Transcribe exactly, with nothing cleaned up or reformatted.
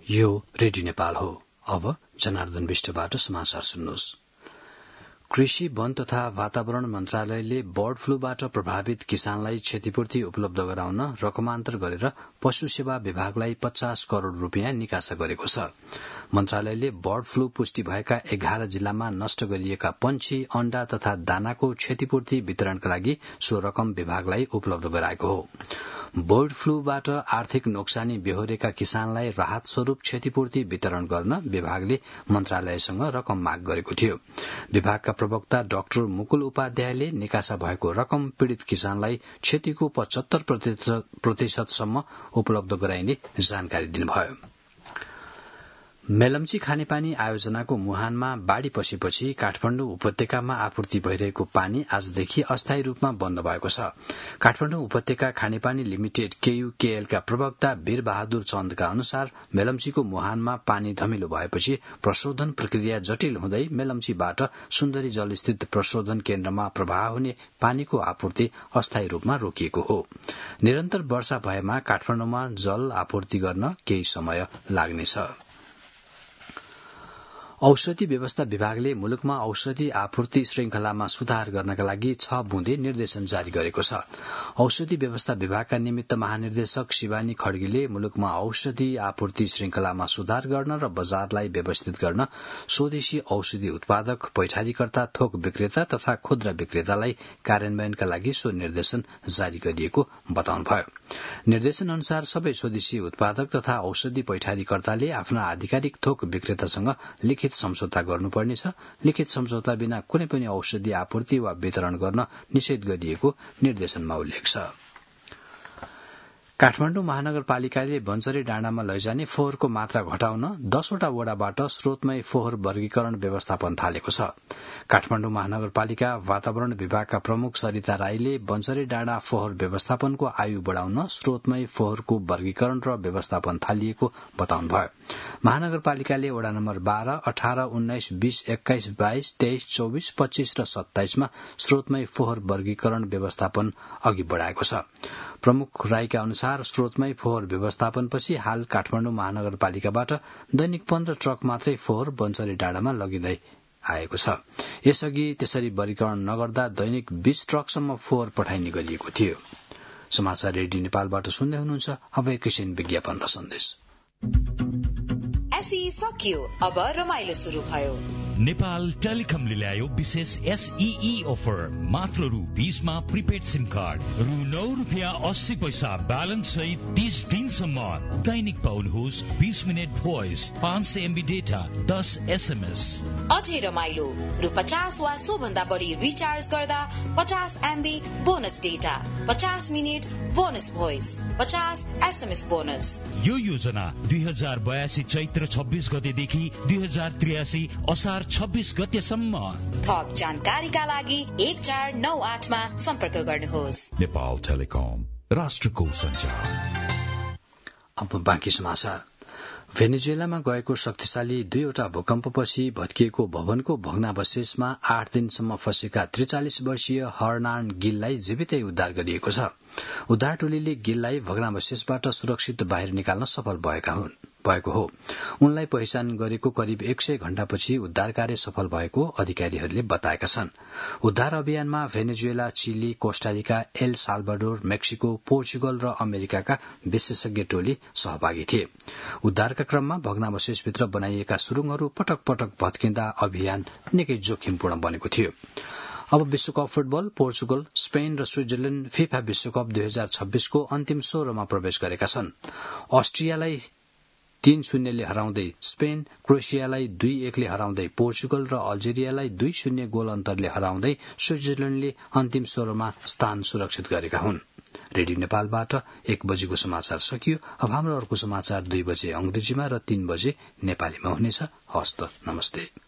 यो रेडियो नेपाल हो। अब जनार्दन विष्टबाट समाचार सुन्नुहोस्। कृषि वन तथा वातावरण मन्त्रालयले बर्ड फ्लूबाट प्रभावित किसानलाई क्षतिपूर्ति उपलब्ध गराउन रकमान्तर गरेर पशु सेवा विभागलाई पचास करोड़ रूपियाँ निकासा गरेको छ। मन्त्रालयले बर्ड फ्लू पुष्टि भएका एघार जिल्लामा नष्ट गरिएका पंक्षी, अण्डा तथा दानाको क्षतिपूर्ति वितरणका लागि सो रकम विभागलाई उपलब्ध गराएको हो। बर्ड फ्लूबाट आर्थिक नोक्सानी बेहोरेका किसानलाई राहत स्वरूप क्षतिपूर्ति वितरण गर्न विभागले मन्त्रालयसँग रकम माग गरेको थियो। विभागका प्रवक्ता डाक्टर मुकुल उपाध्यायले निकासा भएको रकम पीड़ित किसानलाई क्षतिको पचहत्तर प्रतिशतसम्म उपलब्ध गराइने जानकारी दिनुभयो। मेलम्ची खानेपानी आयोजनाको मुहानमा बाढ़ी पसेपछि काठमाडौँ उपत्यकामा आपूर्ति भइरहेको पानी आजदेखि अस्थायी रूपमा बन्द भएको छ। काठमाडौँ उपत्यका खानेपानी लिमिटेड केयूकेएल का प्रवक्ता वीर बहादुर चन्दका अनुसार मेलम्चीको मुहानमा पानी धमिलो भएपछि प्रशोधन प्रक्रिया जटिल हुँदै मेलम्चीबाट सुन्दरी जलस्थित प्रशोधन केन्द्रमा प्रवाह हुने पानीको आपूर्ति अस्थायी रूपमा रोकिएको हो। निरन्तर वर्षा भएमा काठमाडौँमा जल आपूर्ति गर्न केही समय लाग्नेछ। औषधि व्यवस्था विभागले मुलुकमा औषधि आपूर्ति श्रृंखलामा सुधार गर्नका लागि छ बुँदे निर्देशन जारी गरेको छ। औषधि व्यवस्था विभागका निमित्त महानिर्देशक शिवानी खड्गीले मुलुकमा औषधि आपूर्ति श्रृंखलामा सुधार गर्न र बजारलाई व्यवस्थित गर्न स्वदेशी औषधि उत्पादक, पैठारीकर्ता, थोक विक्रेता तथा खुद्रा विक्रेतालाई कार्यान्वयनका लागि सो निर्देशन जारी गरिएको बताउनुभयो। निर्देशन अनुसार सबै स्वदेशी उत्पादक तथा औषधि पैठारीकर्ताले आफ्ना आधिकारिक थोक विक्रेतासँग लिखित सम्झौता गर्नुपर्नेछ। लिखित सम्झौता बिना कुनै पनि औषधि आपूर्ति वा वितरण गर्न निषेध गरिएको निर्देशनमा उल्लेख छ। काठमाडौँ महानगरपालिकाले बन्चरे डाँडामा लैजाने फोहोरको मात्रा घटाउन दसवटा वडाबाट स्रोतमय फोहोर वर्गीकरण व्यवस्थापन थालेको छ। काठमाडौँ महानगरपालिका वातावरण विभागका प्रमुख सरिता राईले बन्चरे डाँडा फोहोर व्यवस्थापनको आयु बढ़ाउन स्रोतमय फोहोरको वर्गीकरण र व्यवस्थापन थालिएको बताउनुभयो। महानगरपालिकाले वडा नम्बर बाह्र, अठार, उन्नाइस, बीस, एक्काइस, बाइस, तेइस, चौबीस, पच्चीस र सत्ताइसमा स्रोतमय फोहोर वर्गीकरण व्यवस्थापन अघि बढ़ाएको छ। प्रमुख राईका अनुसार स्रोतमय फोहोर व्यवस्थापनपछि हाल काठमाडौँ महानगरपालिकाबाट दैनिक पन्ध्र ट्रक मात्रै फोहोर बन्चरे डाँडामा लगिँदै आएको छ। यसअघि त्यसरी वर्गीकरण नगर्दा दैनिक बीस ट्रकसम्म फोहोर पठाइने गरिएको थियो। समाचार रेडियो नेपालबाट सुन्दै हुनुहुन्छ। अब एकैछिन विज्ञापन र सन्देश। एसई सकियो, अब रमाइलो शुरू भयो। नेपाल टेलिकमले ल्यायो विशेष एसईई अफर। मात्र रु बीसमा प्रिपेड सिम कार्ड, रु नौ रुपियाँ अस्सी पैसा ब्यालेन्स सहित तीस दिनसम्म दैनिक पाउनुहोस् बीस मिनट भोइस, पाँच सय एमबी डेटा, दस एसएमएस। अझै रमाइलो, रु पचास वा सो भन्दा बढी रिचार्ज गर्दा पचास एमबी बोनस डेटा, पचास मिनट बोनस भोइस, पचास एसएमएस बोनस। यो योजना दुई हजार बयासी चैत्र छब्बीस गतेदेखि दुई हजार त्रियासी असार छब्बीस गतेसम्म। थप जानकारीका लागि एक चार नौ आठमा सम्पर्क गर्नुहोस्। नेपाल टेलिकम, राष्ट्रको सञ्चार। अब बाँकी समाचार। भेनेजुएलामा गएको शक्तिशाली दुईवटा भूकम्पपछि भत्किएको भवनको भग्नावशेषमा आठ दिनसम्म फँसेका त्रिचालिस वर्षीय हर्नान गिललाई जीवितै उद्धार गरिएको छ। उद्धार टोलीले गिललाई भग्नावशेषबाट सुरक्षित बाहिर निकाल्न सफल भएका हुन् भएको हो। उनलाई पहिचान गरेको करिब एक सय घण्टापछि उद्धार कार्य सफल भएको अधिकारीहरूले बताएका छन्। उद्धार अभियानमा Venezuela, Chile, Costa Rica, El Salvador, Mexico, Portugal र अमेरिकाका विशेषज्ञ टोली सहभागी थिए। उद्धारका क्रममा भग्नावशेषभित्र बनाइएका सुरुङहरू पटक पटक भत्किँदा अभियान निकै जोखिमपूर्ण बनेको थियो। अब विश्वकप फुटबल। पोर्चुगल, स्पेन र स्विजरल्याण्ड फिफा विश्वकप दुई हजार छब्बीसको अन्तिम सोह्रमा प्रवेश गरेका छन्। अस्ट्रियालाई तीन शून्यले हराउँदै स्पेन, क्रोएसियालाई दुई एकले हराउँदै पोर्चुगल र अल्जेरियालाई दुई शून्य गोल अन्तरले हराउँदै स्विजरल्याण्डले अन्तिम सोह्रमा स्थान सुरक्षित गरेका हुन्। रेडियो नेपालबाट एक बजेको समाचार सकियो। अब हाम्रो अर्को समाचार दुई बजे अंग्रेजीमा र तीन बजे नेपालीमा हुनेछ। हस्त नमस्ते।